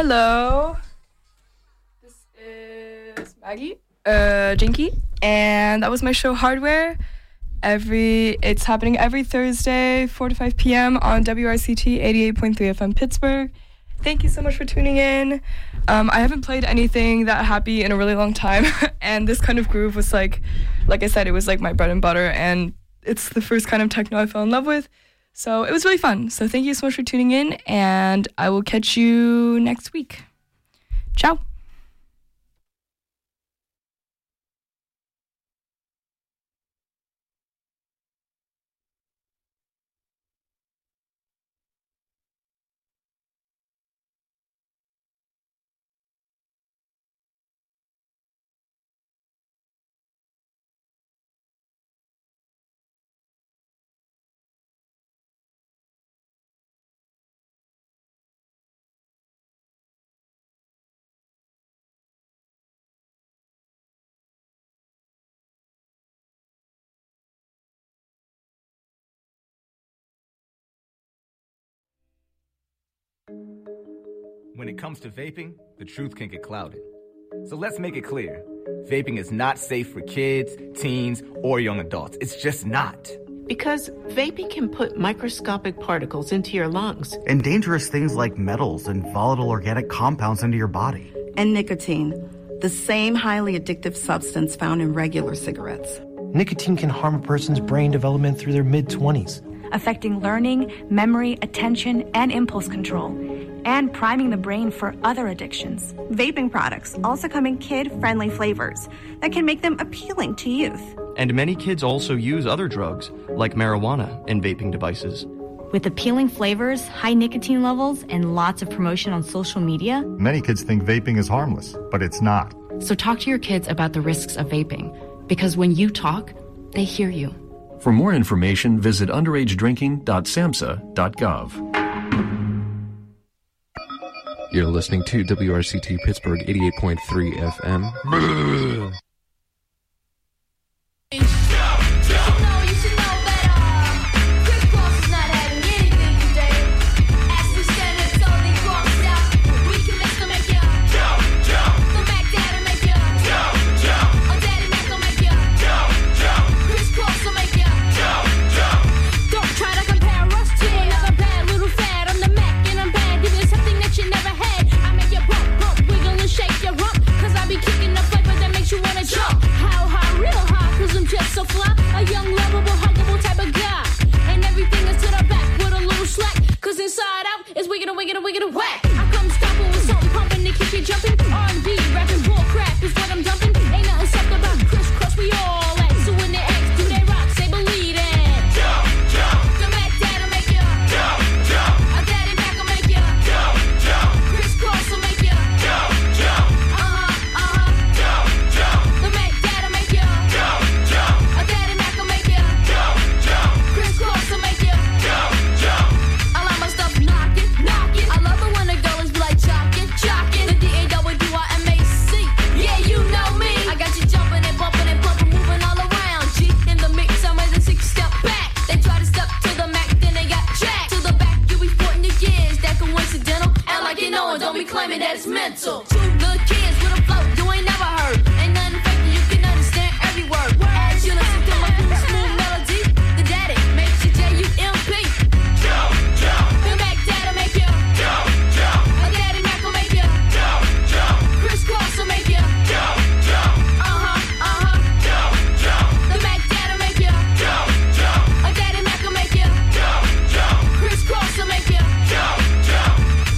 Hello. This is Maggie Jinky, and that was my show Hardware. It's happening every Thursday, 4 to 5 p.m. on WRCT 88.3 FM Pittsburgh. Thank you so much for tuning in. I haven't played anything that happy in a really long time, and this kind of groove was like I said, it was like my bread and butter, and it's the first kind of techno I fell in love with. So it was really fun. So thank you so much for tuning in, and I will catch you next week. Ciao. When it comes to vaping, the truth can get clouded. So let's make it clear. Vaping is not safe for kids, teens, or young adults. It's just not. Because vaping can put microscopic particles into your lungs. And dangerous things like metals and volatile organic compounds into your body. And nicotine, the same highly addictive substance found in regular cigarettes. Nicotine can harm a person's brain development through their mid-20s. Affecting learning, memory, attention, and impulse control, and priming the brain for other addictions. Vaping products also come in kid-friendly flavors that can make them appealing to youth. And many kids also use other drugs, like marijuana, in vaping devices. With appealing flavors, high nicotine levels, and lots of promotion on social media, many kids think vaping is harmless, but it's not. So talk to your kids about the risks of vaping, because when you talk, they hear you. For more information, visit underagedrinking.samhsa.gov. You're listening to WRCT Pittsburgh 88.3 FM. So fly, a young, lovable, huggable type of guy. And everything is to the back with a little slack. Cause inside out is wicked and wicked and wicked and whack. I come stomping with something pumping to keep you jumping. R&B, rapping, bull crap is what I'm dumping. Ain't nothing soft about crisscross, we all at. So when they ask, do they rock, say believe it. Jump, jump. The Mac Dad'll make ya. Jump, jump. A Daddy Mac will make ya. Jump, jump. Crisscross will make ya. Jump, jump. Jump, jump. The Mac Dad'll make ya. Jump, jump. Don't be claiming that it's mental. Two little kids with a flow you ain't never heard. Ain't nothing fake, you can understand every word. As you listen to my smooth melody, the daddy makes you J-U-M-P. Jump, jump. The Mac Dad'll make you. Jump, jump. A Daddy Mac will make you. Jump, jump. Crisscross will make you. Jump, jump. Jump, jump. The Mac Dad'll make you. Jump, jump. A Daddy Mac will make you. Jump, jump. Crisscross will make you. Jump, jump.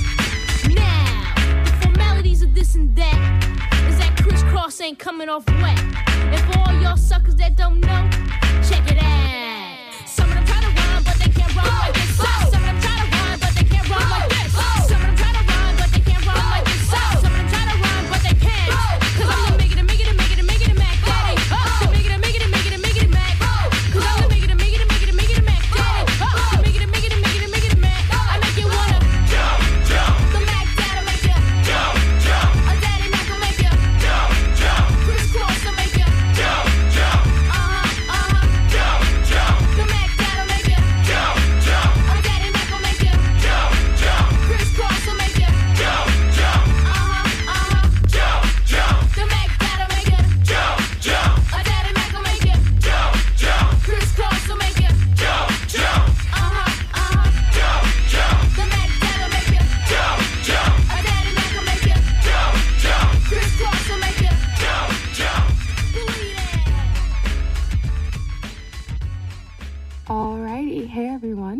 This and that is that crisscross ain't coming off wet. And for all y'all suckers that don't know, check it out. Some of them try to rhyme, but they can't rhyme like this. Some of them try to rhyme, but they can't rhyme like this. Some of them try to rhyme, but they can't rhyme like this. Some of them try to rhyme, but they can't. Cause I'm the make it and make it and make it and make it and Mac Daddy. The make it and make it and make it and make it and Mac. Cause I'm the make it and make it and make it and make it and Mac Daddy. The make it and make it and make it and make it and Mac. I make you wanna jump, jump. The Mac Dad'll make you jump, jump. A Daddy Mac will make you jump, jump. Crisscross will make you jump, jump. Jump, jump. The Mac Dad'll make you jump, jump. A Daddy Mac will make you jump, jump.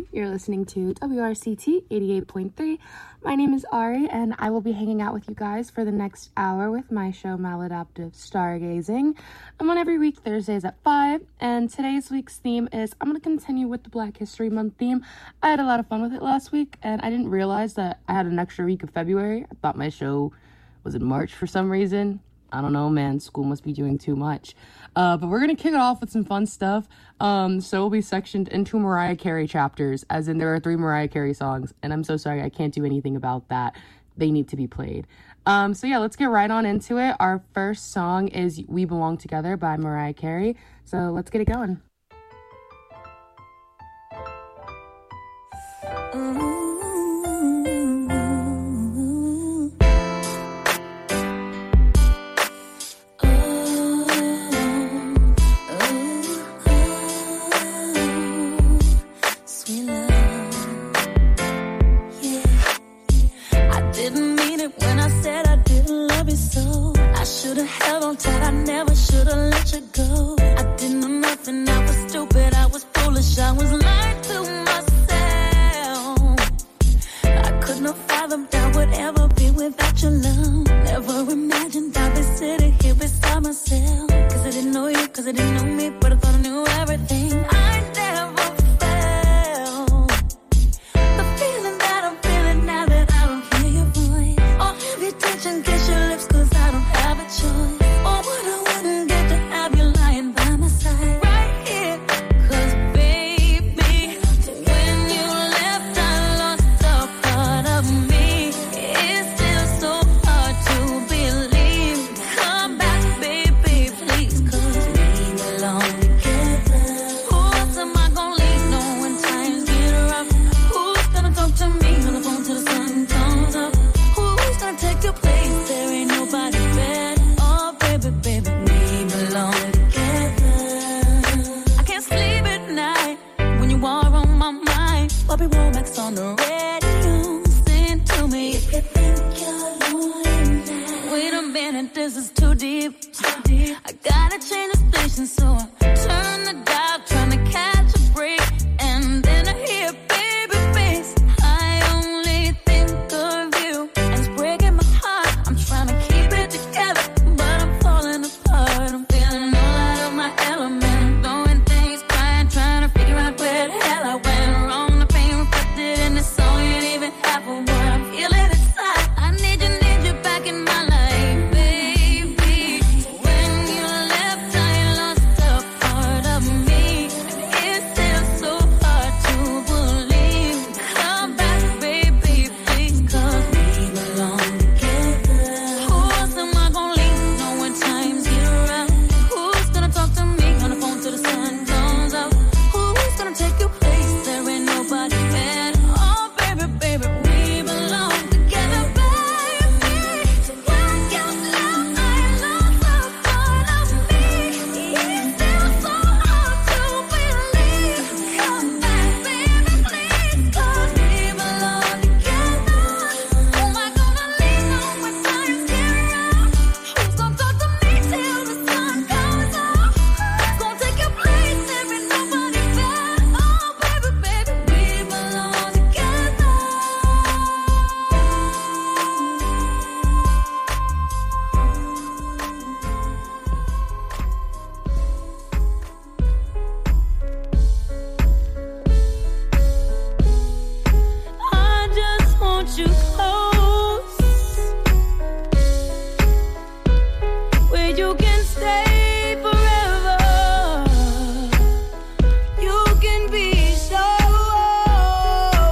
You're listening to WRCT 88.3. My name is Ari, and I will be hanging out with you guys for the next hour with my show Maladaptive Stargazing. I'm on every week Thursdays at 5, and today's week's theme is, I'm going to continue with the Black History Month theme. I had a lot of fun with it last week, and I didn't realize that I had an extra week of February. I thought my show was in March for some reason. I don't know, man. School must be doing too much. But we're going to kick it off with some fun stuff. So we'll be sectioned into Mariah Carey chapters, as in there are 3 Mariah Carey songs. And I'm so sorry, I can't do anything about that. They need to be played. So yeah, let's get right on into it. Our first song is We Belong Together by Mariah Carey. So let's get it going. Should've held on tight, I never should've let you go. I didn't know nothing, I was stupid, I was foolish, I was lying to myself. I couldn't have fathomed I would ever be without your love. Never imagined I'd be sitting here beside myself. Cause I didn't know you, cause I didn't know me, but I thought I knew everything. I never felt the feeling that I'm feeling now that I don't hear your voice. Or have you touch and kiss your lips, cause I don't have a choice. Oh, what I wouldn't get to have you lying by my side right here. Cause baby, when you left I lost a part of me. It's still so hard to believe. Come back baby, please, cause we belong together. Who else am I gonna leave no when times get rough? Who's gonna talk to me on the phone till the sun comes up? Who's gonna take your place? There ain't nobody better. Oh, baby, baby, we belong together. I can't sleep at night when you are on my mind. Bobby Womack's on the radio, sing to me. If you think you're lonely now. Wait a minute, this is too deep. I gotta change the station, so I turn the dial, trying to catch a break. And then I hear baby face. I only think of you, and it's breaking my heart. I'm trying to keep it together, but I'm falling apart. I'm feeling all out of my element, throwing things, crying, trying to figure out where the hell I went wrong. The pain reflected in the song ain't even half of what I'm feeling inside. I need you back in my life, baby. When you left, I lost a part of me. It's still so hard to believe. Come back, baby, please, cause we belong together. Who else am I gonna leave? No when times get rough. Who's gonna talk to me on the phone till the sun comes up? Who's gonna take your place? There ain't nobody better. Oh, baby, baby, we belong together, baby. So when you left, I lost a part of me. It's still so hard to believe. Come back, baby, please, cause we belong together. Who am I gonna lean on when times get rough? Who's gonna talk to me till the sun comes up? Who's gonna take your place? There ain't nobody better. Oh, baby, baby, we belong together. I just want you close, where you can stay forever. You can be sure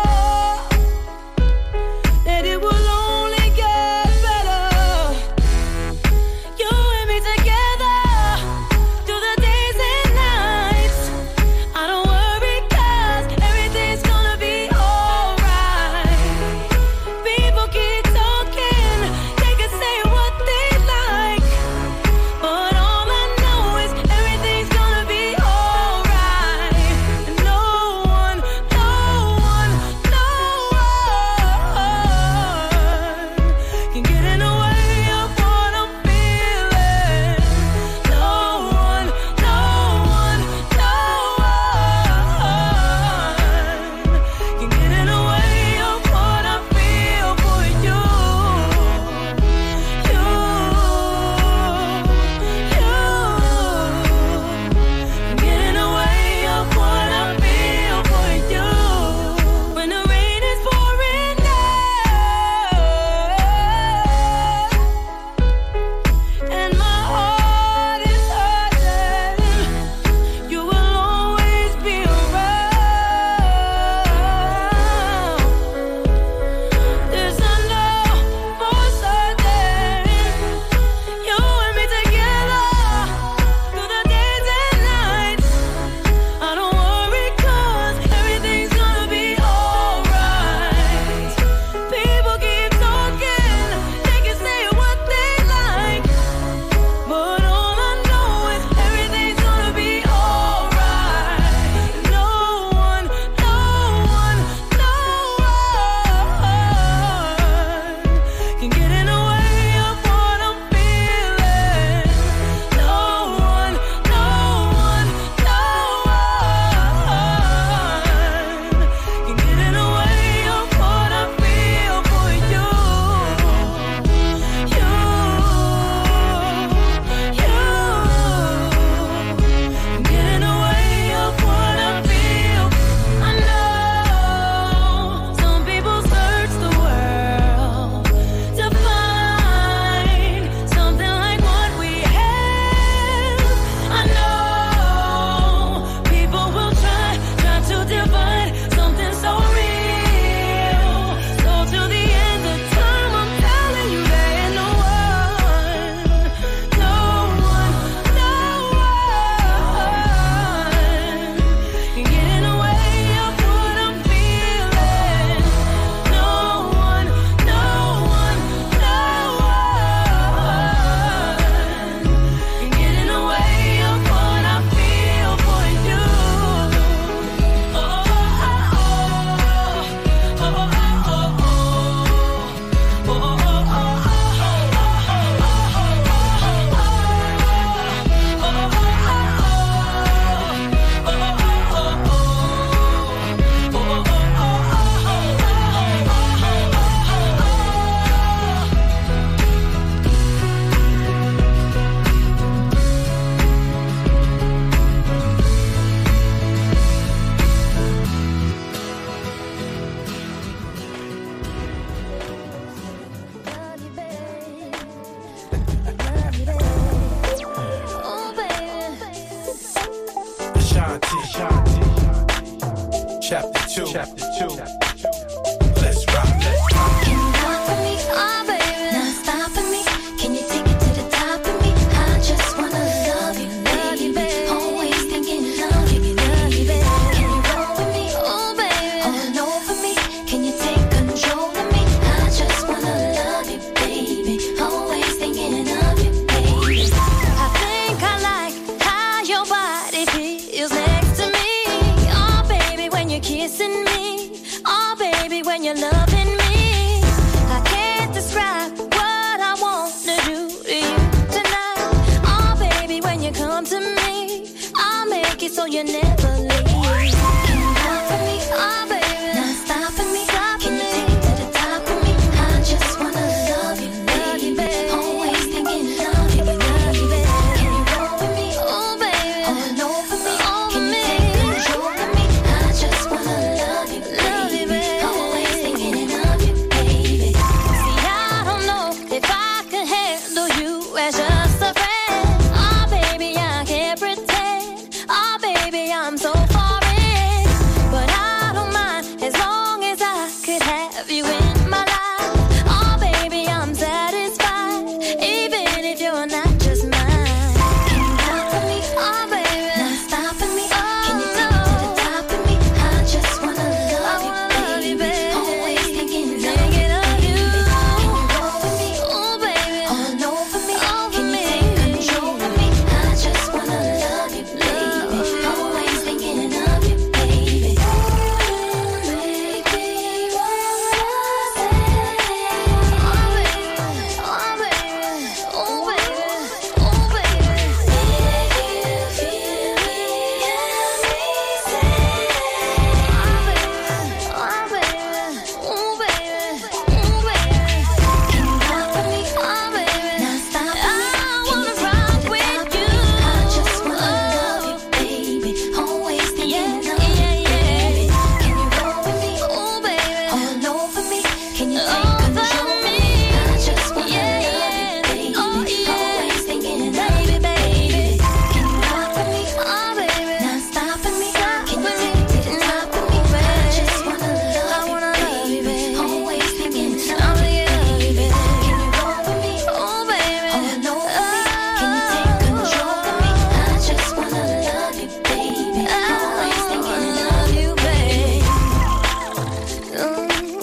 that it will only get better. You and me together through the days and nights. I don't worry, cause everything's gonna be alright. People keep talking, they can say what they like. Chapter 2. Let's rock. Can you rock for me? Oh, baby. Not stopping me. Can you take it to the top of me? I just wanna love you, baby. Always thinking of you, baby. Can you roll with me? Oh, baby. All over me. Can you take control of me? I just wanna love you, baby. Always thinking of you, baby. I think I like how your body feels next to me. Oh, baby, when you're kissing me. Oh, baby, when you're loving me. I can't describe what I want to do to you tonight. Oh, baby, when you come to me, I'll make it so you never leave. Can you rock for me? Oh, baby. Not stopping me. Can you take it to the top of me? I just wanna love you, baby. Always thinking of you, baby. Can you roll with me? Oh, baby. All over me. Can you take control of me? I just wanna love you, baby. Always thinking of you, baby. See, I don't know if I could handle you as just a friend. Oh, baby, I can't pretend. Oh, baby, I'm so foreign. But I don't mind as long as I could have you in my life. Oh, baby, I'm satisfied, even if you're not just mine. Can you rock for me? Oh, baby. Not stopping me. Can you take it to the top of me? I just wanna love you, baby. Always thinking of you. Can you roll with me? Oh, baby. All over me. Can you take control of me? I just wanna love you, baby. Always thinking of you, baby. Baby, what I say? Oh, baby. Oh, baby. Oh, baby. Oh, baby. If you feel me and me say, oh, baby. Oh, baby. Oh, baby. Oh, baby. Can you rock for me? Oh, baby. Not stopping me. I wanna rock with you. I just wanna love you, baby. Always thinking of you, baby. Can you roll with me? Oh, baby. All over me. Can you take control of me? I just wanna love you, baby. Always thinking of you, baby. Can you rock for me? Oh, baby. Not stopping me. Can you take it to the top of me? I just wanna love you, baby. Always thinking of you, baby. Can you roll with me? Oh, baby. All over me. Can you take control of me? I just wanna love you, baby. Always thinking of you, baby. Love you,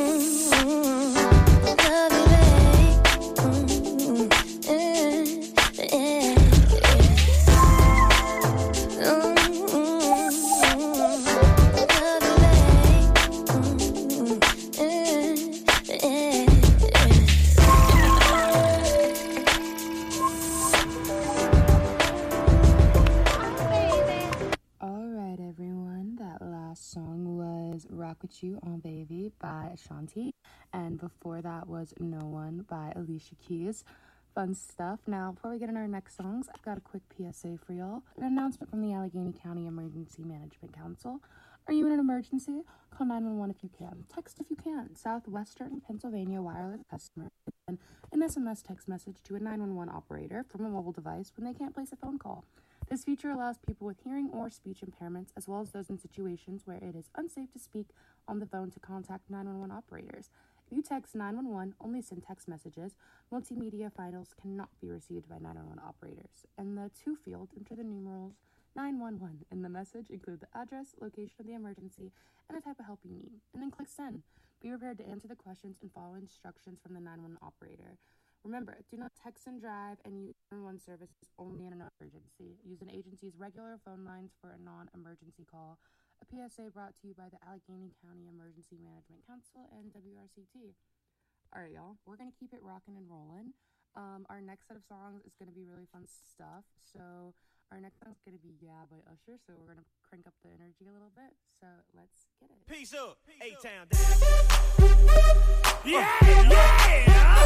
Alright, everyone, that last song was Rock With You on Baby by Ashanti, and before that was No One by Alicia Keys. Fun stuff. Now, before we get into our next songs, I've got a quick PSA for y'all. An announcement from the Allegheny County Emergency Management Council. Are you in an emergency? Call 911 if you can. Text if you can. Southwestern Pennsylvania Wireless customer send an SMS text message to a 911 operator from a mobile device when they can't place a phone call. This feature allows people with hearing or speech impairments, as well as those in situations where it is unsafe to speak on the phone, to contact 911 operators. If you text 911, only send text messages. Multimedia files cannot be received by 911 operators. In the to field, enter the numerals 911. In the message, include the address, location of the emergency, and the type of help you need. And then click send. Be prepared to answer the questions and follow instructions from the 911 operator. Remember, do not text and drive and use 911 services only in an emergency. Use an agency's regular phone lines for a non-emergency call. A PSA brought to you by the Allegheny County Emergency Management Council and WRCT. All right, y'all, we're going to keep it rocking and rolling. Our next set of songs is going to be really fun stuff. So our next song is going to be Yeah by Usher. So we're going to crank up the energy a little bit. So let's get it. Peace up, A-Town down. Yeah, yeah.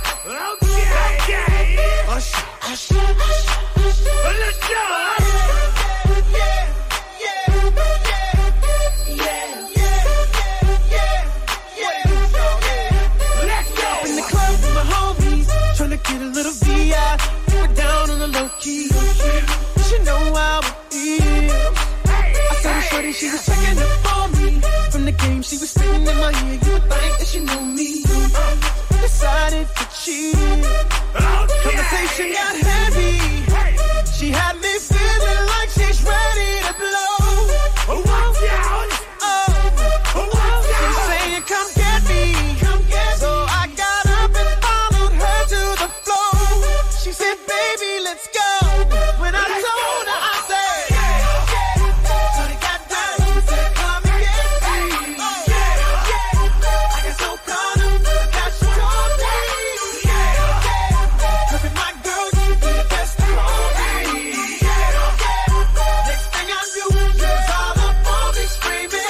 Okay. Usher, Usher, Usher. Let's go. Yeah, yeah, yeah. Let's go. In the club with my homies, tryna get a little VI. We're down on the low key. You know how it is. I saw the shorty, she was checking up on me. she was spitting in my ear. You would think that she knew me. Decided to cheat. Conversation got heavy. She had me feeling like she's ready to blow. She's saying, come get me. So I got up and followed her to the floor. She said, baby, let's go. When I told her, I said, so they got down and said, come and get me. I got so caught up that she told me. Cause with my girl, you be the best of all me. Next thing I knew, she was all up on me screaming.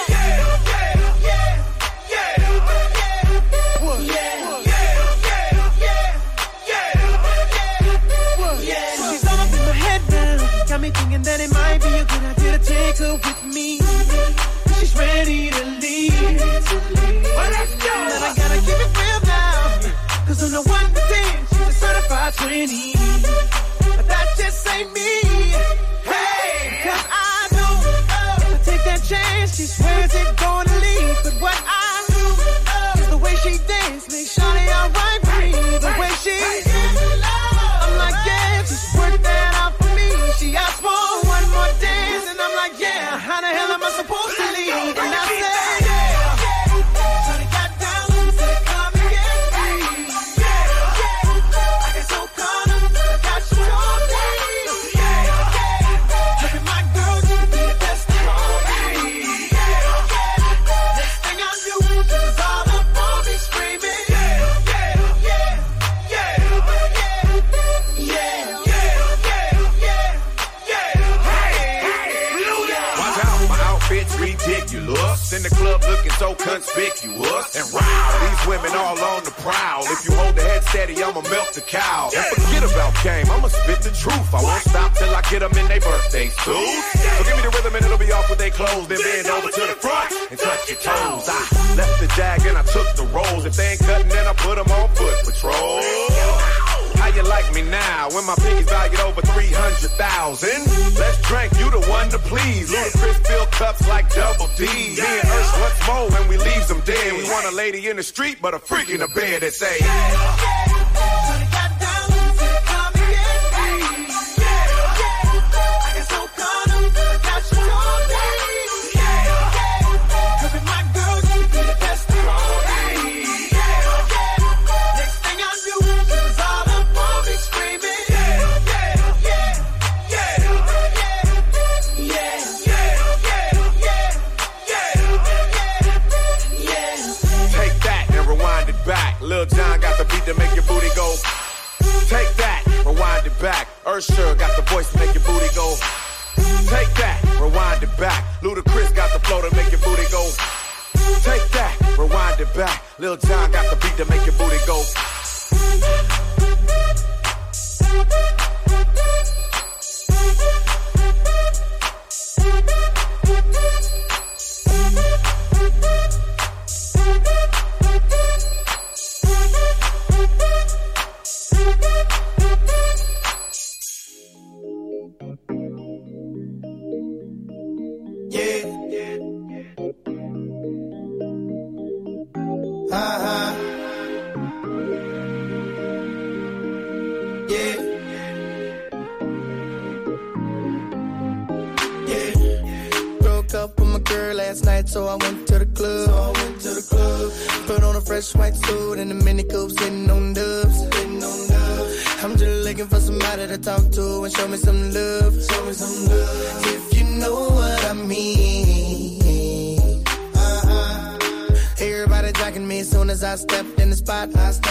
She's all up in my head now. Got me thinking that it might be a good idea to take her with me. She's ready to leave. Well, let's go. But I gotta keep it real now. Cause on the 1 to 10, she's a certified 20. But that just ain't me. Hey, cause I know if I take that chance, she swears it's gonna leave. But what I do is the way she dance makes Shawty alright with me. The way she I'm like, yeah, just work that out for me. She asked for one more dance, and I'm like, yeah, how the hell am I supposed to leave? And I said, so they got down and said, come and get me. I got so caught up, that she told me. Look at my girl, she could be the best of all me. Next thing I knew, she was all up on me screaming. Watch out, my outfit's ridiculous. In the club looking so conspicuous. And wow, these women all on the prowl. If you hold the head steady, I'ma milk the cow. And forget about game, I'ma spit the truth. I won't stop till I get them in their birthday suits. So give me the rhythm and it'll be off with their clothes. Then bend over to the front and touch your toes. I left the jag and I took the rolls. If they ain't cutting, then I put them on foot patrol. How you like me now when my pinky's valued over 300,000? Let's drink, you the one to please. Ludacris fill cups like Double D. Me and Ursh, what's more when we leaves them dead? We want a lady in the street, but a freak in the bed that say, so they got down and said, come and get me. I got so caught up that she told me. Cause with my girl, she could be the best of all me. Next thing I knew, she was all up on me screaming. take that and rewind it back. Lil Jon got the beat to make your booty go. Take that, rewind it back. Usher got the voice to make your booty go. Take that, rewind it back. Ludacris got the flow to make your booty go. Take that, rewind it back. Lil Jon got the beat to make your booty go. Last night, so I went to the club. Put on a fresh white suit and a mini coupe, sitting on dubs. I'm just looking for somebody to talk to and show me some love. If you know what I mean. Everybody jacking me as soon as I stepped in the spot.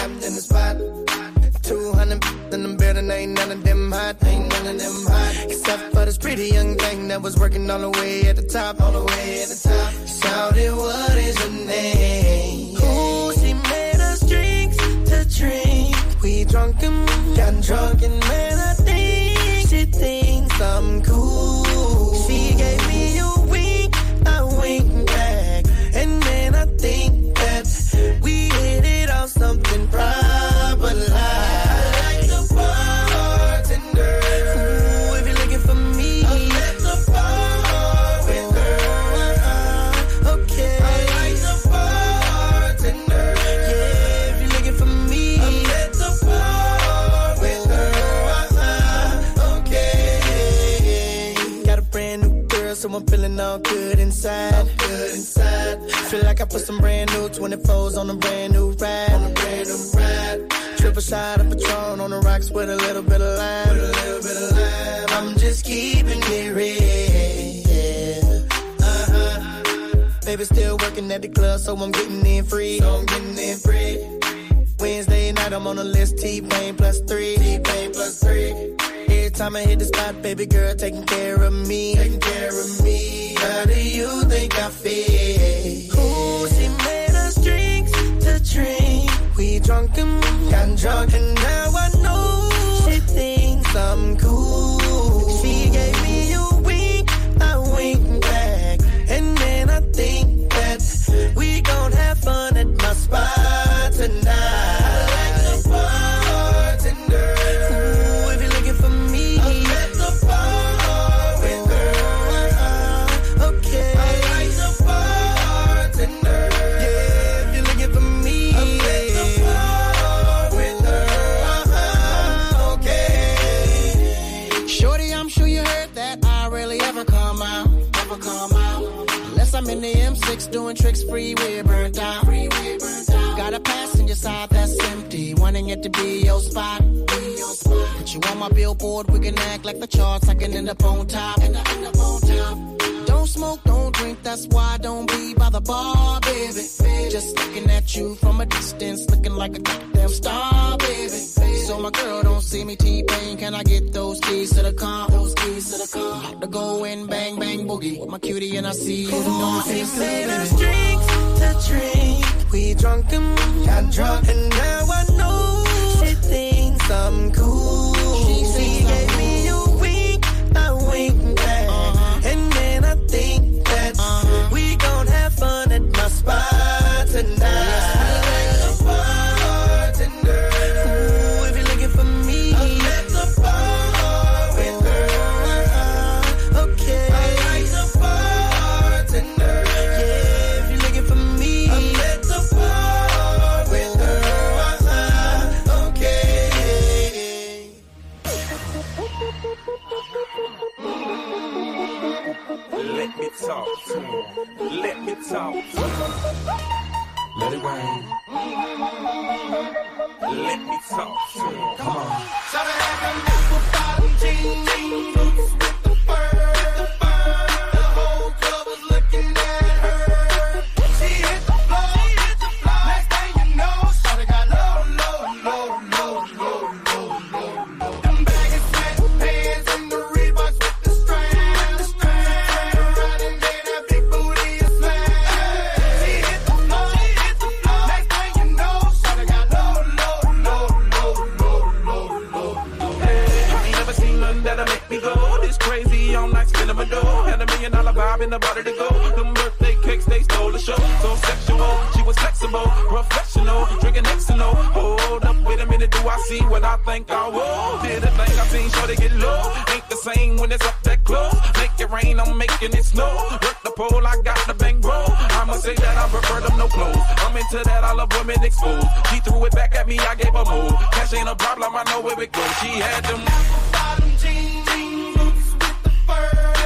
200 in the building, ain't none of them hot. Except for this pretty young thing that was working all the way at the top. Shouted, what is her name? Ooh, she made us drinks to drink. We drunk and got drunk, and man, I think she thinks I'm cool. She gave me a wink, I winked back, and man, I think that we hit it off something proper like. I'm feeling all good inside. Feel like I put some brand new 24s on a brand new ride. Triple shot of Patron on the rocks with a little bit of lime. I'm just keeping it real. Baby still working at the club, so I'm getting in free. Wednesday night I'm on the list, T-Pain plus 3. Every time I hit the spot, baby girl taking care of me. How do you think I feel? Ooh, she made us drinks to drink. We drunk and got drunk, and now I know she thinks I'm cool. She gave me a wink, I wink back, and then I think that we gon' have fun at my spot tonight. I'm in the M6 doing tricks, freeway burnt out. Got a passenger side that's empty, wanting it to be your spot. Put you on my billboard, we can act like the charts, I can end up on top. Don't smoke, don't drink, that's why I don't be by the bar, baby. Just looking at you from a distance, looking like a goddamn star, baby. So my girl don't see me T-Pain, can I get those keys to the car? About to go in, bang, bang, boogie. With my cutie and I see you know she made us drinks to drink. We drunk and got drunk, and now I know she thinks I'm cool. She gave me a wink, I wink back, and then I think that we gon' have fun at my spot tonight. Let me talk to him. Let me talk to him. Let it rain. Let me talk to him. Come on. Shout it out and apple bottom jeans boots with the fur. The whole club was looking at her. She hit the floor. Next thing you know, shawty got low. Them baggy sweatpants and the Reeboks with the strap. Had $1 million vibe in the body to go. Them birthday cakes, they stole the show. So sexual, she was flexible, professional, drinking Xano. Hold up, wait a minute, do I see what I think I will? Did a thing I seen, sure they get low. Ain't the same when it's up that close. Make it rain, I'm making it snow. Work the pole, I got the bang roll. I'ma say that I prefer them no clothes. I'm into that, I love women exposed. She threw it back at me, I gave her move. Cash ain't a problem, I know where it goes. She had them bottom jeans boots with the fur.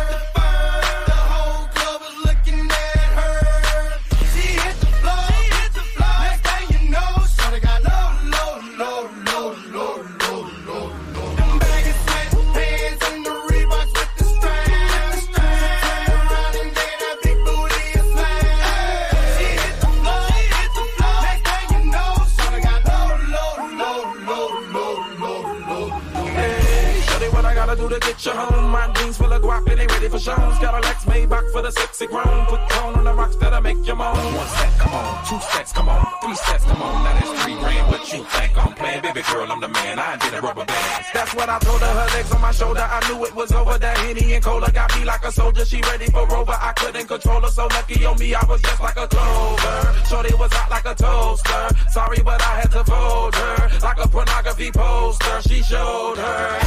To get you home, my jeans full of guap and they ready for shows. Got a Lex Maybach for the sexy grown. Put tone on the rocks that'll make you moan. 1 step, come on, 2 steps, come on, 3 steps, come on. Now that's 3 grand. What you think I'm playing, baby girl? I'm the man. I did a rubber band. That's what I told her. Her legs on my shoulder. I knew it was over. That Henny and Cola got me like a soldier. She ready for Rover. I couldn't control her. So lucky on me, I was just like a clover. Shorty was hot like a toaster. Sorry, but I had to fold her like a pornography poster. She showed her.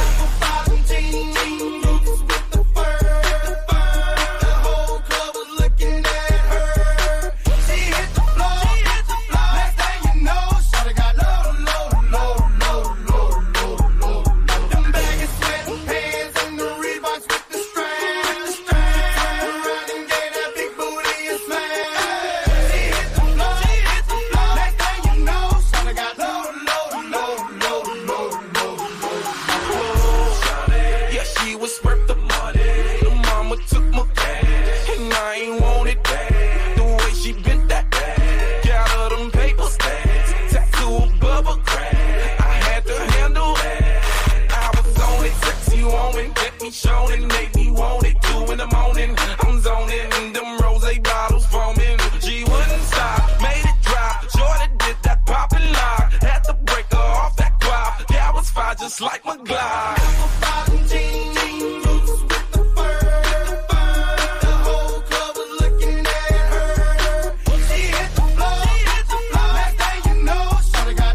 Boots with the fur. The whole club was looking at her. She hit the floor. Next thing you know, shawty got low. Them baggy sweatpants and the Reeboks with the strap. Turn around just like my glide. Apple jeans, boots with the fur. The whole club was looking at her. She hit the floor. Next thing you know, shawty got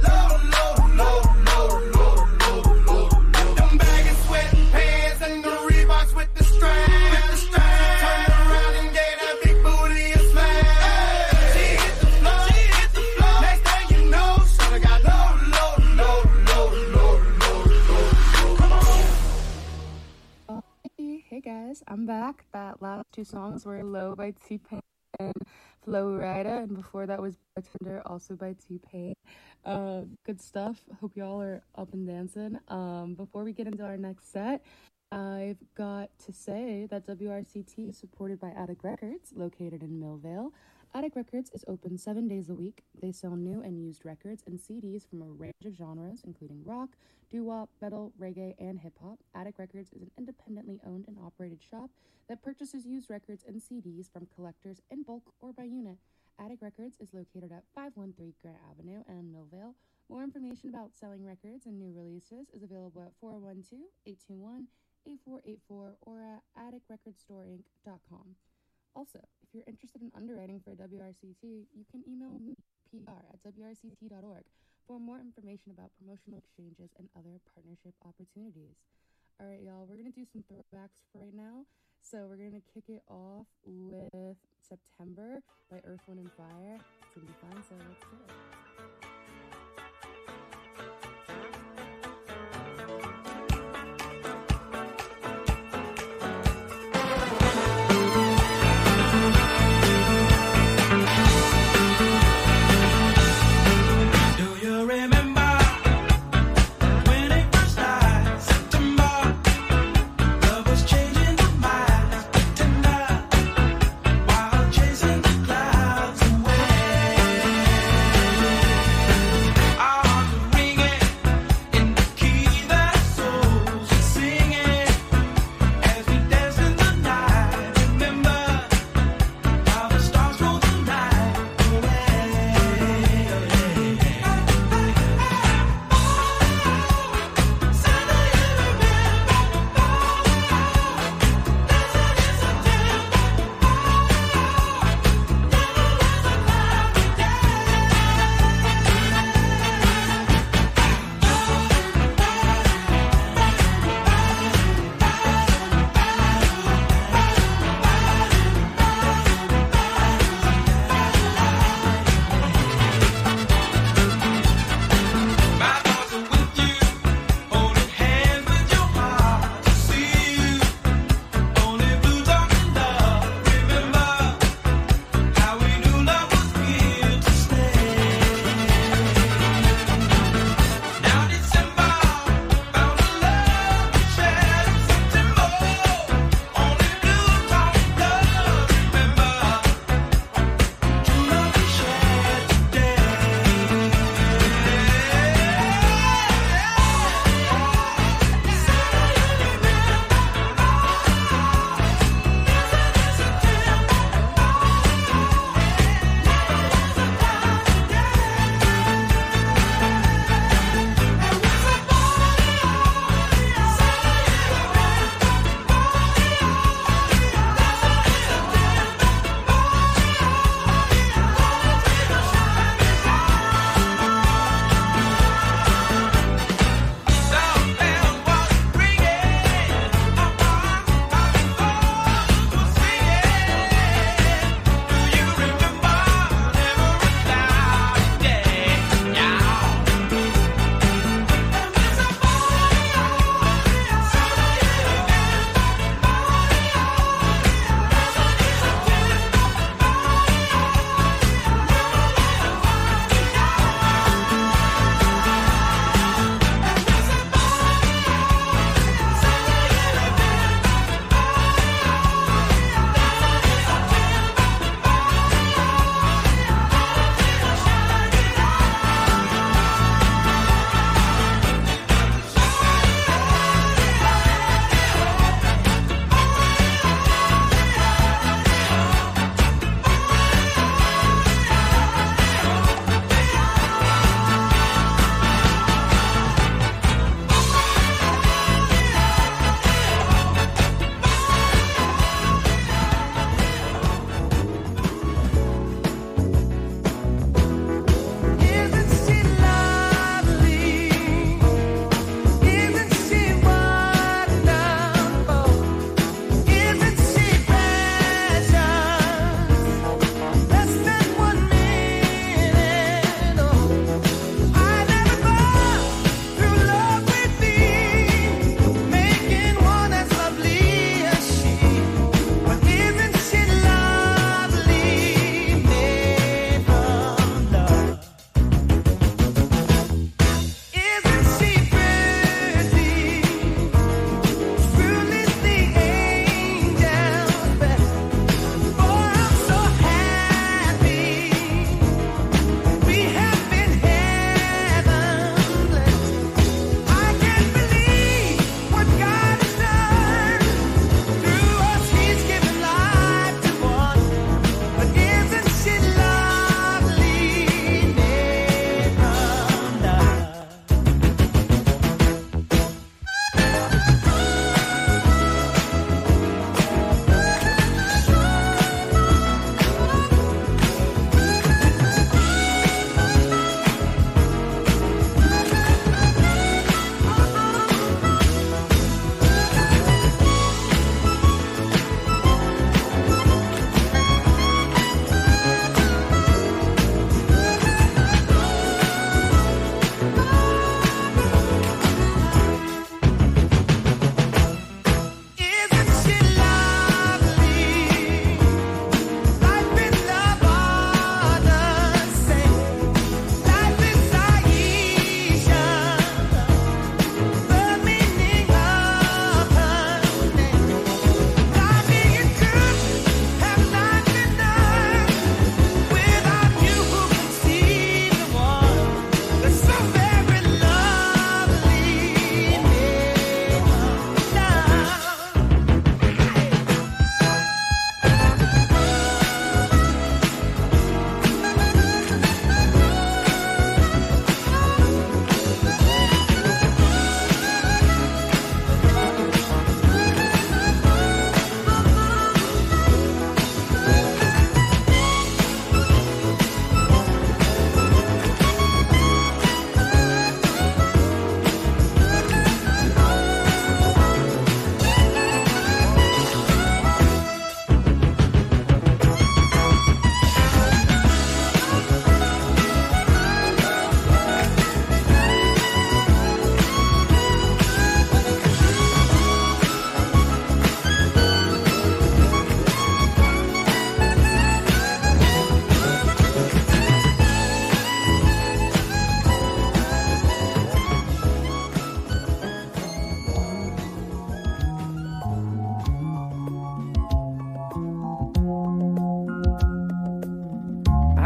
low. Them baggy sweatpants and the Reeboks with the straps. Turned around and gave that big booty a smash. She hit the floor. Next thing you know, shawty got low. Hey guys, I'm back. That last two songs were Low by T-Pain and Flo Rida, and before that was Bartender, also by T-Pain. Good stuff. Hope y'all are up and dancing. Before we get into our next set, I've got to say that WRCT is supported by Attic Records, located in Millvale. Attic Records is open 7 days a week. They sell new and used records and CDs from a range of genres, including rock, doo-wop, metal, reggae, and hip-hop. Attic Records is an independently owned and operated shop that purchases used records and CDs from collectors in bulk or by unit. Attic Records is located at 513 Grant Avenue in Millvale. More information about selling records and new releases is available at 412-821-8484 or at atticrecordstorinc.com. Also, if you're interested in underwriting for WRCT, you can email me, pr@wrct.org, for more information about promotional exchanges and other partnership opportunities. All right, y'all, we're going to do some throwbacks for right now. So we're going to kick it off with September by Earth, Wind & Fire. It's going to be fun, so let's do it. Chasing the clouds away.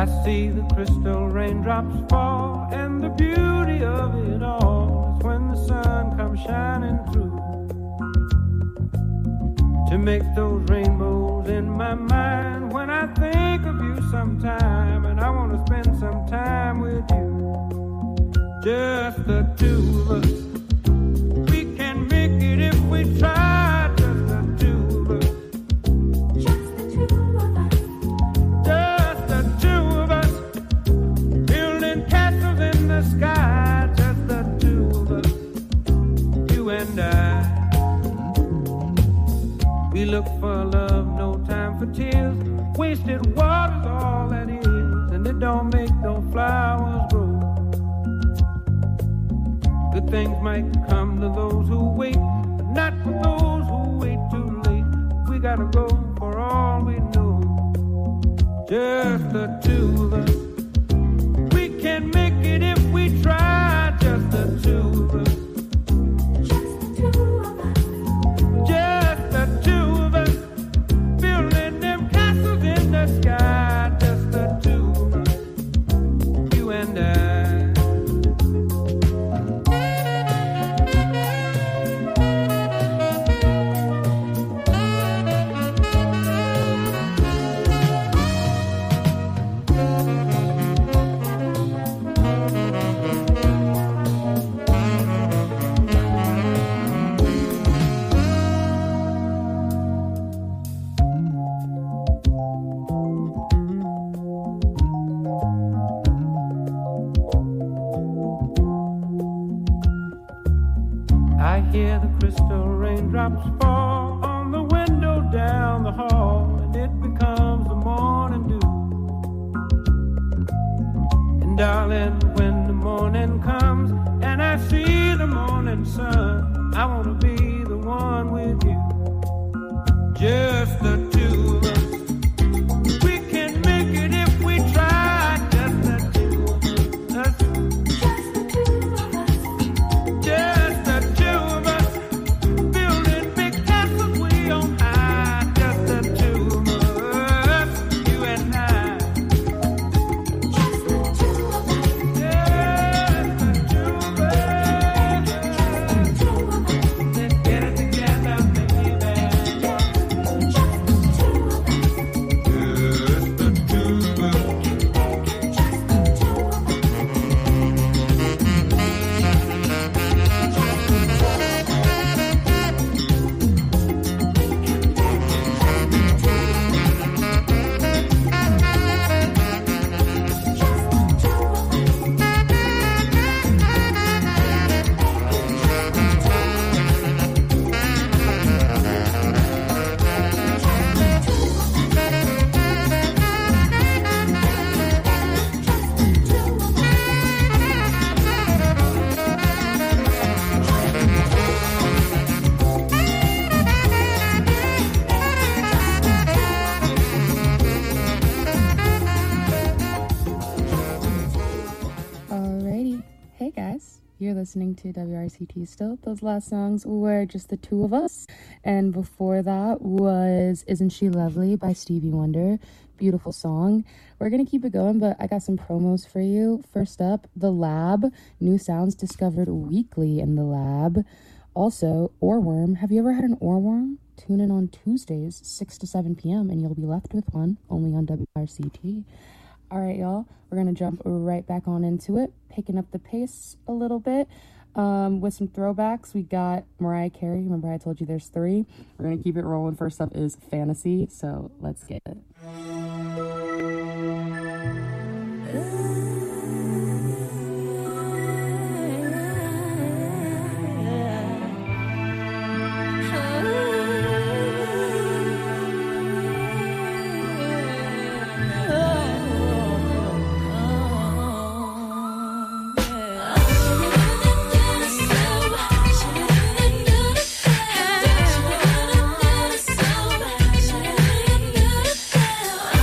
see the crystal raindrops fall, and the beauty of it all is when the sun comes shining through to make those rainbows in my mind. When I think of you sometime, and I want to spend some time with you, just the two of us. We can make it if we try, just the two of us. Just the two of us. Just the two of us. Building castles in the sky, just the two of us. You and I. We look for love, no time for tears. Wasted water's all that is, and it don't make no flowers grow. Good things might come to those who wait, but not for those who wait too late. We gotta go for all we know. Just the two of us. We can make it if we try. Just the two of us. Just the two of us. Just the two of us. Building them castles in the sky. Just the two of us. You and I. I hear the crystal raindrops fall on the window down the hall, and it becomes the morning dew. And darling, when the morning comes and I see the morning sun, I want to be the one with you. Just the two of us. We can make it if we try. Just the two of us. Just the two of us. Just the two of us. Building big castles way on high. Just the two of us. You and I. Just the two of us. Just the two of us. Just the two of us. Let's get it together, baby. Just the two of us. Just the two of us. Just the two of us. Alrighty. Hey guys, you're listening to WRCT still. Those last songs were just the two of us. And before that was Isn't She Lovely by Stevie Wonder. Beautiful song. We're going to keep it going, but I got some promos for you. First up, The Lab. New sounds discovered weekly in The Lab. Also, Ohrworm. Have you ever had an ohrworm? Tune in on Tuesdays, 6 to 7 p.m., and you'll be left with one, only on WRCT. All right, y'all, we're going to jump right back on into it, picking up the pace a little bit with some throwbacks. We got Mariah Carey. Remember I told you there's 3. We're going to keep it rolling. First up is Fantasy, so let's get it. Oh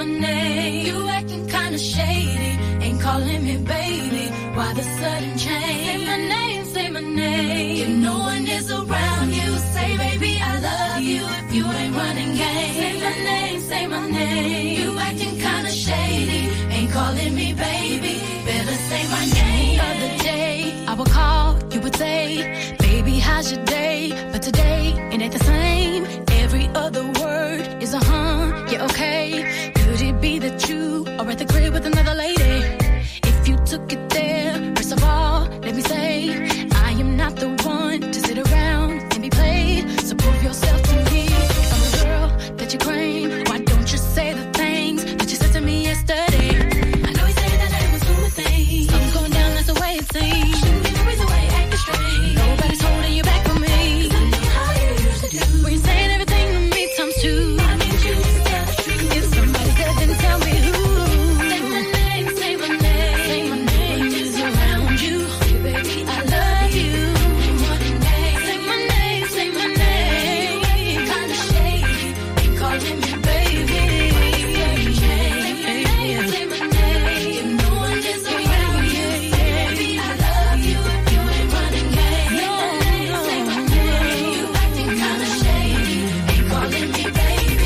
my name. You acting kinda shady, ain't calling me baby. Why the sudden change? Say my name, say my name. If no one is around you, say baby I love you. If you ain't running game, say my name, say my name. You acting kinda shady, ain't calling me baby. Better say my name. The other day I would call, you would say, baby how's your day? But today it ain't the same. Every other word is a yeah, okay. Could it be that you are at the crib with another lady? If you took it there, first of all, let me say, I am not the one to sit around and be played. So prove yourself to me. If I'm the girl that you claim, why don't you say the things that you said to me yesterday? I know you said that I was doing things. Something's going down, that's the way it seems. Shouldn't be the reason why you're acting strange. Nobody's holding you back from me. 'Cause I know how you used to do. When you're saying everything to me times two. If somebody's dead, then tell me who. Say my name, say my name. Say my name is around you. Baby, I love you. Say my name, say my name. Kinda shady, ain't calling me baby. Say my name, say my name. If no one is around you, baby, I love you. If you ain't running game, say my name. You acting kinda shady, ain't calling me baby.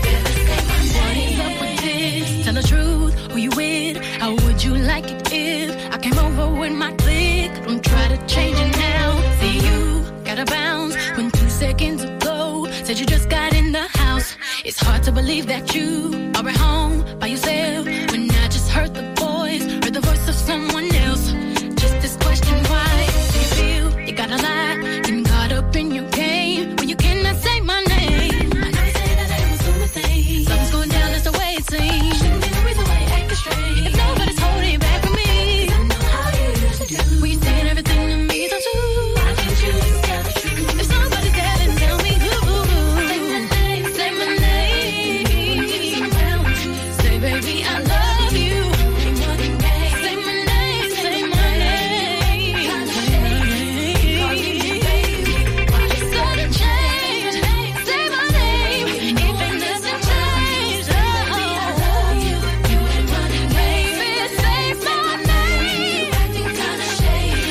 Tell the truth, who you with? How would you like it if I came over with my clique? Don't try to change it now. See you gotta bounce when 2 seconds ago said you just got in the house. It's hard to believe that you are at home by yourself when I just heard the voice, heard the voice of someone else. Just this question, why do you feel you gotta lie? Getting caught up in your game when you cannot say my name. I know you say that I was doing things. Something's going down, that's the way it seems. Shouldn't be the reason why you're acting strange. If nobody's holding you back from me, 'cause I know how you used to do. When you're saying everything to me, don't you? Why can't you just tell the truth? If somebody's dead, then tell me who. Say my name, say my name. Say baby I love you. Say my name, say my name. Why the sudden change? Say my name, even doesn't change. Baby I love you. You ain't running baby. Say my name. You acting kinda shady.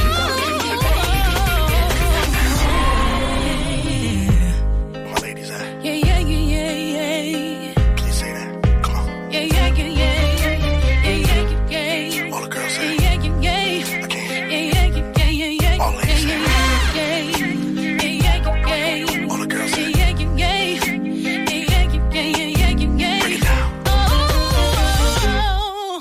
My ladies, Yeah, yeah, yeah, yeah, yeah. please say that. Come on. Yeah, yeah, yeah, yeah. Yeah, yeah, yeah, yeah. All the girls say Yeah, yeah, yeah, yeah. Again. Yeah, yeah, yeah, yeah, yeah. All ladies say Yeah, yeah, yeah, yeah. All the girls say Yeah, yeah, yeah, yeah. Yeah, yeah, yeah, yeah, yeah, yeah. Break it down. Oh.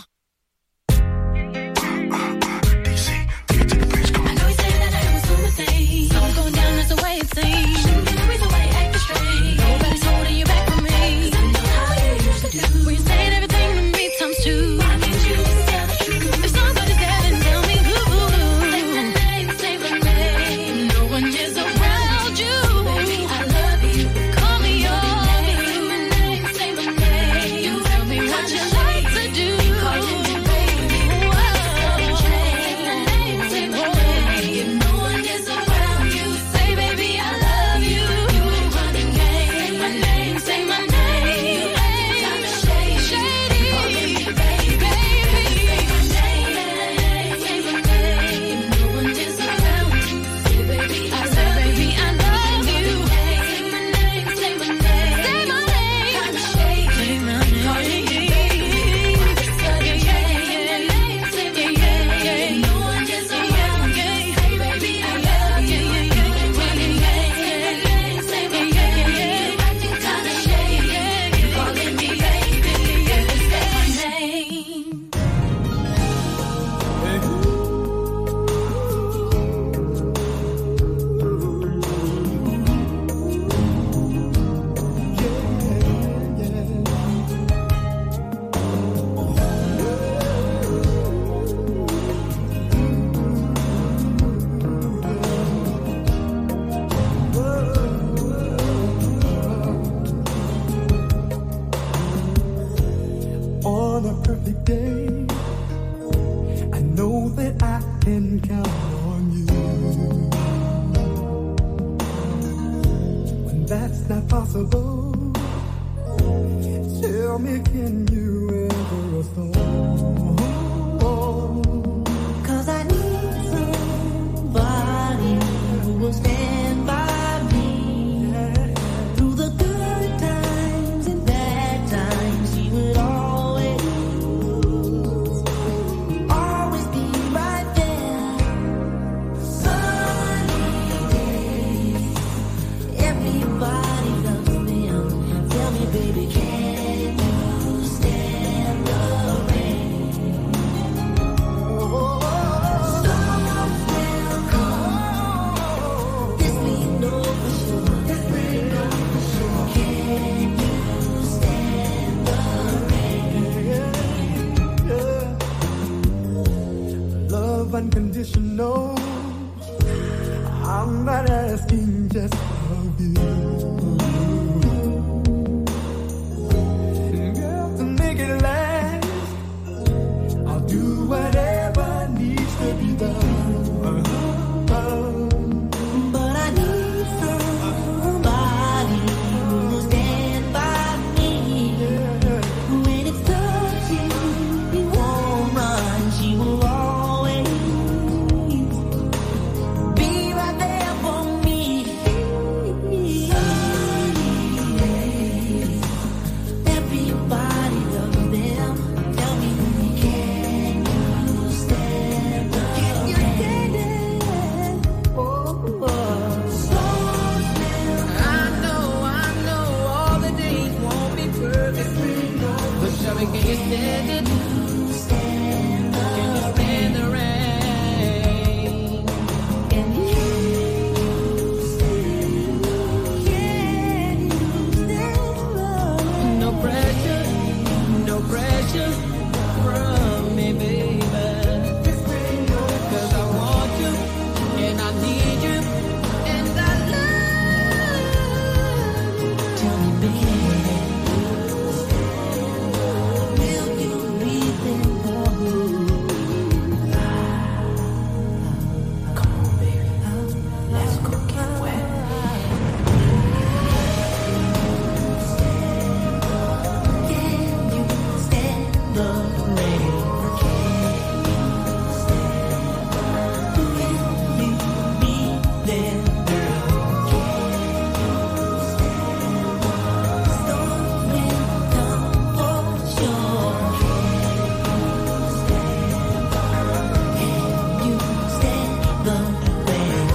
DC, take it to the bridge. Come I on. know you say that I was doing things. Something's going down, that's the way it seems. Shouldn't be the reason why you're acting strange. Nobody's holding you back from me. 'Cause I know how you used to do. When you're saying everything to me times two. Why can't you just tell the truth? If somebody's dead, then tell me who. Say my name, say my name. No one is around you. Baby, I love you. Call me yours. Say my name, say my name. You tell me what you like to do. Calling me baby. Say my name, say my name. If no one is around you, say baby I love you. You ain't running game. Say my name, say my name. You acting kinda shady. Calling me baby. Say my name, say my name. If no one is around you, say baby I love you. Say my name, say my name. Say my name. Kinda shady. Say my name. Calling me baby. Sudden change. Say my name. No one is around you. Say baby I love you. You ain't running game. Say my name. You acting kinda shady. Calling me baby. Say my name. On a perfect day, I know that I can count on you. When that's not possible, tell Tell me, can you ever afford? 'Cause I need somebody who will stand by me through the good times and bad times. He would always be right there. Sunny days, everybody loves them. Tell me, baby, can you stand the rain? Storms will come, this we know for sure. Can you stand the rain? Love unconditional. I'm not asking just of you. To make it last, I'll do whatever needs to be done. But I need somebody who will stand by me. When it's touchy, he won't run. She will always be right there for me. Everybody loves them. Tell me, can you stand up? Can you stand it? Storms will come. I know all the days won't be perfect. But tell me, can you stand it? Can you stand the rain? Can you stand? No pressure from me, baby. 'Cause I want you, and I need you, and I love you. Tell me, baby, will you be there for me? Come on, baby, let's go get wet. Can you stand the rain? Will you be there, girl? Storms will come for sure. Can you stand the rain?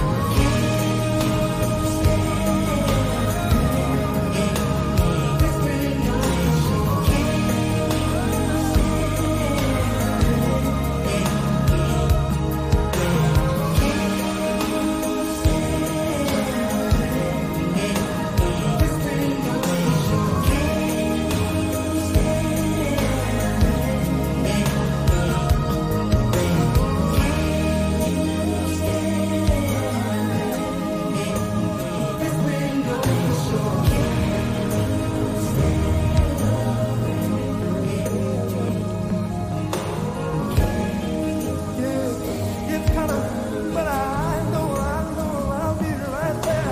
It's kind of, but I know I'll be right there.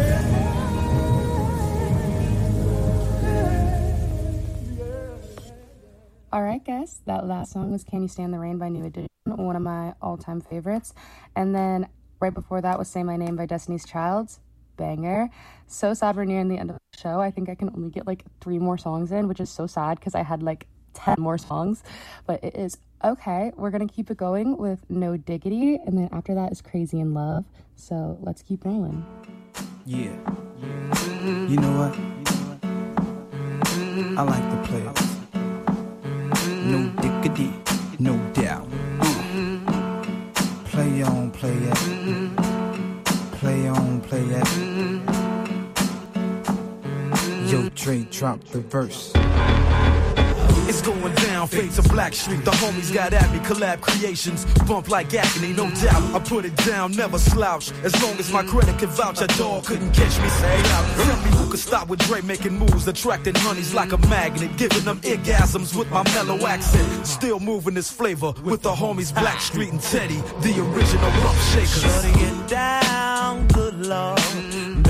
Alright guys, that last song was Can You Stand the Rain by New Edition, one of my all-time favorites. And then right before that was Say My Name by Destiny's Child, banger. So sad we're nearing the end of the show. I think I can only get like 3 more songs in, which is so sad because I had like 10 more songs. But it is okay. We're going to keep it going with No Diggity, and then after that is Crazy in Love. So let's keep rolling. Yeah. You know what? I like to play it. No diggity, no doubt. Play on, play it. Play on, play it. Yo, Dre, drop the verse. It's going down, fade to Black Street. The homies got at me, collab creations. Bump like agony, no doubt. I put it down, never slouch. As long as my credit can vouch, a dog couldn't catch me. Say, tell me who could stop with Dre making moves, attracting honeys like a magnet, giving them orgasms with my mellow accent. Still moving this flavor with the homies Black Street and Teddy, the original rough shakers. Shutting it down, good lord. Baby got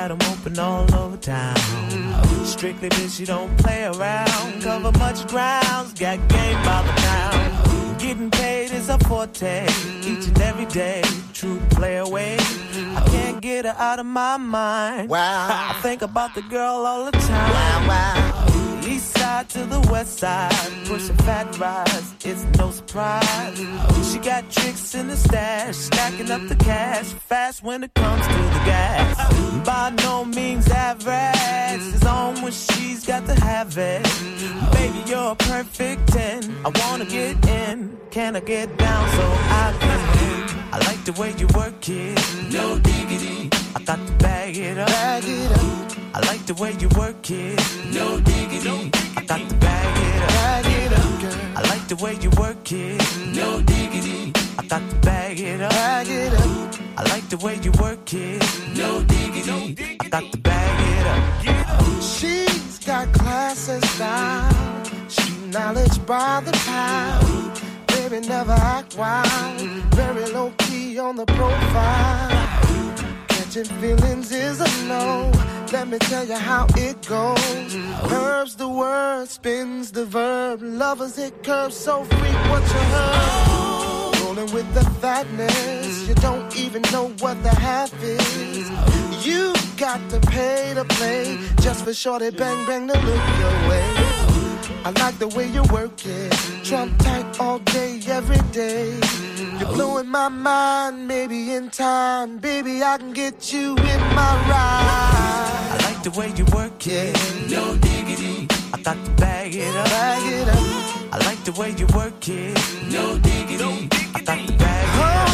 got them open all over town. Strictly bitch, you don't play around. Cover much grounds, got game by the pound. Getting paid is a forte, each and every day. True play away. I can't get her out of my mind. Wow. I think about the girl all the time. Wow, wow. East side to the west side, pushing fat rides, it's no surprise. She got tricks in the stash, stacking up the cash, fast when it comes to the gas. By no means average, it's on when she's got to have it. Baby, you're a perfect 10, I wanna get in, can I get down so I can win? I like the way you work it, no diggity, I got to bag it up. Bag it up. I like the way you work it, no diggity, I got to bag it up. Bag it up, girl. I like the way you work it, no diggity, I got to bag it up. Bag it up. I like the way you work it, no diggity, I got to bag it up. She's got class and style, she knowledge by the pound. Baby never act wild, very low key on the profile. Catching feelings is a no. Let me tell you how it goes. Curves the word, spins the verb. Lovers hit curves so freak what you heard. Rolling with the fatness, you don't even know what the half is. You got to pay to play, just for shorty bang bang to look your way. I like the way you work it, Trump tight all day, every day. You're blowing my mind, maybe in time, baby, I can get you in my ride. I like the way you work it, no diggity, I got to bag it up. Bag it up. I like the way you work it, no diggity, I got to bag it up.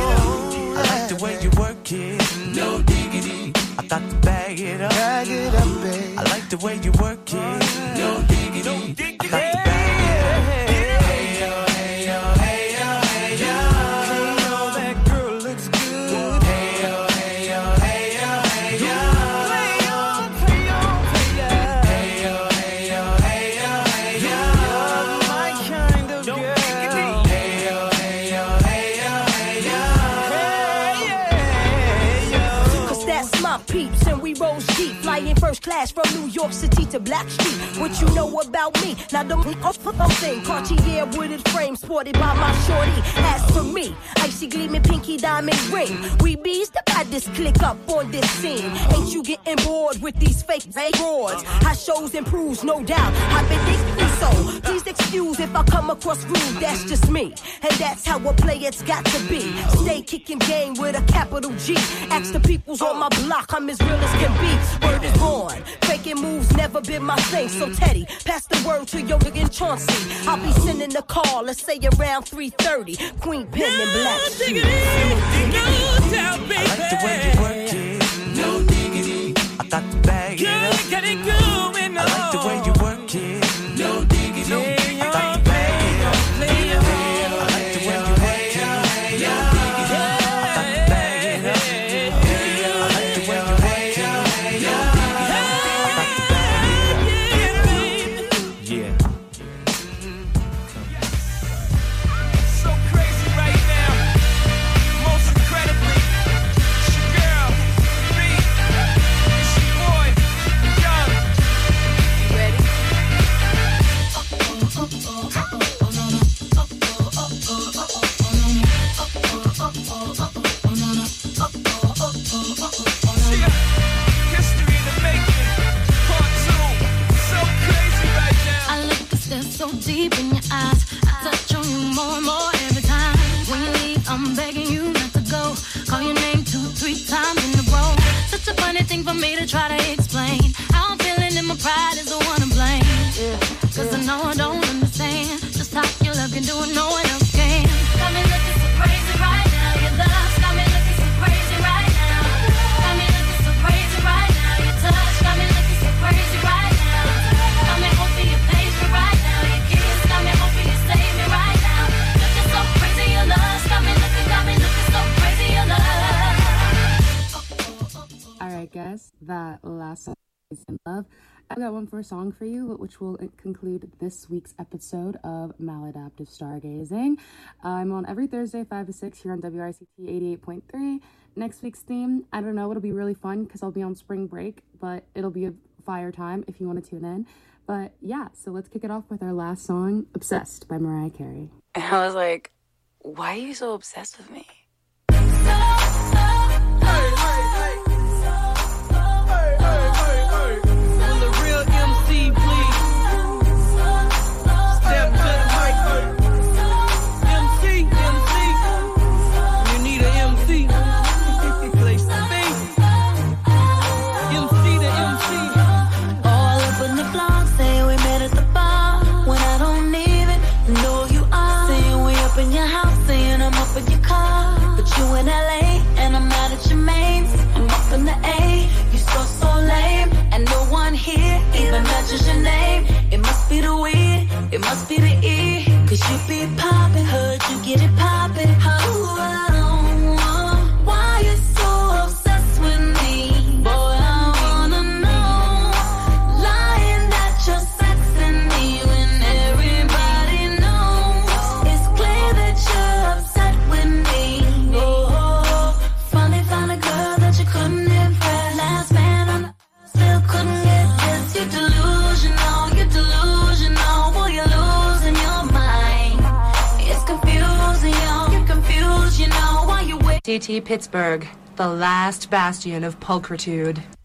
I like the way you work it, no diggity, I got to bag it up. Bag it up, babe. I like the way you work it, no diggity, I got to bag it up. Flying first class from New York City to Blackstreet. What you know about me? Now the thing, Cartier wooded frame sported by my shorty. As for me, icy gleaming pinky diamond ring. We bees the baddest click up on this scene. Ain't you getting bored with these fake broads? How shows improves, no doubt. I've been thinking so. Please excuse if I come across rude. That's just me, and that's how a player's got to be. Stay kicking game with a capital G. Ask the peoples on my block, I'm as real as can be. Word is born. Faking moves never been my thing. So Teddy, pass the word to your nigga Chauncey. I'll be sending a call, let's say around 3:30. Queen Pen and Black Shoes. No doubt, baby. I like the way you work it, no diggity, I got to bag it up. Get it going on. I like the way you work it, no diggity, I got to bag it up. I like the way you work it, no diggity, I got to bag it up. I like the way you work it, no diggity, I got to bag it up. Yeah. So crazy right now. Most incredibly, it's your girl, me, it's your boy, Young. You ready? History in the making, part 2. So crazy right now. I look to stare so deep in your eyes. I touch on you more and more every time. When you leave, I'm begging you not to go. Call your name 2-3 times in a row. Such a funny thing for me to try to explain. How I'm feeling and my pride is the one to blame. Cause I know I don't understand just how your love can do it, no one else can. Got me looking so crazy right now. Your love got me looking so crazy right now. Got me looking so crazy right now. Your touch got me looking so crazy right now. Got me hoping you page me right now. Your kiss got me hoping you save me right now. Looking so crazy, your love got me looking so crazy, your love. Alright guys, that last song is In Love. I've got one more song for you, which will conclude this week's episode of Maladaptive Stargazing. I'm on every Thursday, 5 to 6 here on WRCT 88.3. Next week's theme, I don't know, it'll be really fun because I'll be on spring break, but it'll be a fire time if you want to tune in. But yeah, so let's kick it off with our last song, Obsessed by Mariah Carey. And I was like, why are you so obsessed with me? Matches your name. It must be the weed, it must be the E. Cause you be poppin', heard you get it poppin'. Why you so obsessed with me? Boy, I wanna know. Lying that you're sexing me when everybody knows. It's clear that you're upset with me. Oh, finally found a girl that you couldn't impress. Last man on the still couldn't get this. You delusional, boy, you're losing your mind. It's confusing, you're confused, you know why you wait. CT Pittsburgh, the last bastion of pulchritude.